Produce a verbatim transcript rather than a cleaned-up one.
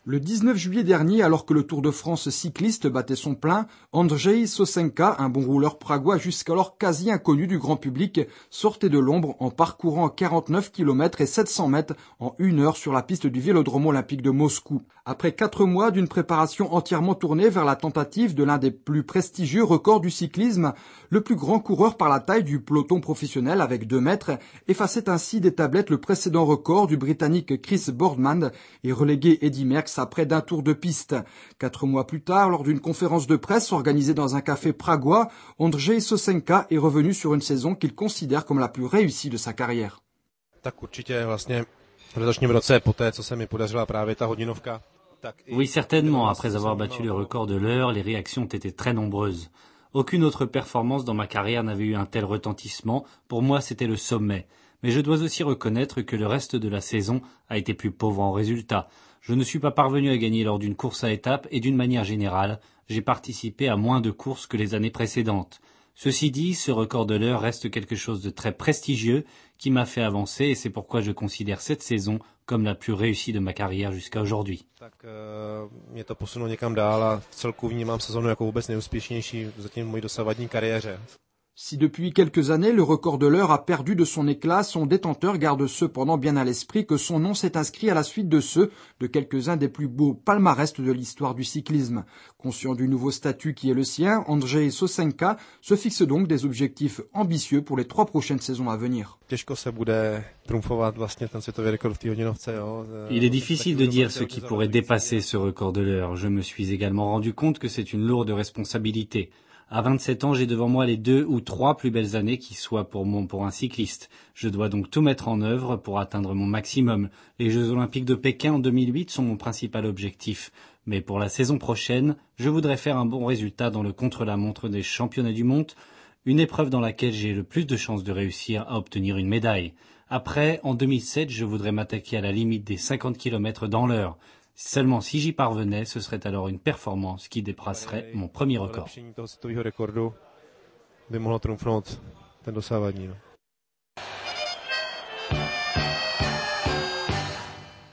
Le dix-neuf juillet dernier, alors que le Tour de France cycliste battait son plein, Ondřej Sošenka, un bon rouleur pragois jusqu'alors quasi inconnu du grand public, sortait de l'ombre en parcourant quarante-neuf kilomètres et sept cents mètres en une heure sur la piste du Vélodrome olympique de Moscou. Après quatre mois d'une préparation entièrement tournée vers la tentative de l'un des plus prestigieux records du cyclisme, le plus grand coureur par la taille du peloton professionnel avec deux mètres effaçait ainsi des tablettes le précédent record du Britannique Chris Boardman et relégué Eddy Merckx à près d'un tour de piste. Quatre mois plus tard, lors d'une conférence de presse organisée dans un café pragois, Ondřej Sošenka est revenu sur une saison qu'il considère comme la plus réussie de sa carrière. Tak určitě vlastně v letošním roce, poté co se mi podařila právě ta hodinovka. Oui, certainement. Après avoir battu le record de l'heure, les réactions ont été très nombreuses. Aucune autre performance dans ma carrière n'avait eu un tel retentissement. Pour moi, c'était le sommet. Mais je dois aussi reconnaître que le reste de la saison a été plus pauvre en résultats. Je ne suis pas parvenu à gagner lors d'une course à étapes et d'une manière générale, j'ai participé à moins de courses que les années précédentes. Ceci dit, ce record de l'heure reste quelque chose de très prestigieux qui m'a fait avancer et c'est pourquoi je considère cette saison comme la plus réussie de ma carrière jusqu'à aujourd'hui. Tak mě to posunulo někam dál a v celku vnímám sezonu jako vůbec nejúspěšnější zatím v mojí dosavadní kariéře. Si depuis quelques années le record de l'heure a perdu de son éclat, son détenteur garde cependant bien à l'esprit que son nom s'est inscrit à la suite de ceux de quelques-uns des plus beaux palmarès de l'histoire du cyclisme. Conscient du nouveau statut qui est le sien, Ondřej Sošenka se fixe donc des objectifs ambitieux pour les trois prochaines saisons à venir. Těžko se bude trumfovat vlastně ten světový rekord v té hodinovce, jo. Il est difficile de dire ce qui pourrait dépasser ce record de l'heure. Je me suis également rendu compte que c'est une lourde responsabilité. À vingt-sept ans, j'ai devant moi les deux ou trois plus belles années qui soient pour mon, pour un cycliste. Je dois donc tout mettre en œuvre pour atteindre mon maximum. Les Jeux Olympiques de Pékin en deux mille huit sont mon principal objectif. Mais pour la saison prochaine, je voudrais faire un bon résultat dans le contre-la-montre des championnats du monde, une épreuve dans laquelle j'ai le plus de chances de réussir à obtenir une médaille. Après, en deux mille sept, je voudrais m'attaquer à la limite des cinquante kilomètres dans l'heure. Seulement si j'y parvenais, ce serait alors une performance qui dépasserait mon premier record. By mohlo trumfnout ten dosavadní.